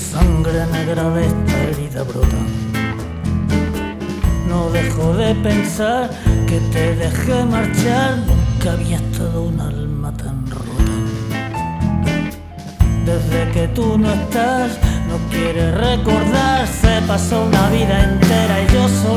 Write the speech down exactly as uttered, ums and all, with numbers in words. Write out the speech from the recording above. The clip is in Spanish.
sangre negra de esta herida brota. No dejo de pensar que te dejé marchar, nunca había estado un alma tan rota. Desde que tú no estás, no quieres recordar, se pasó una vida entera y yo soy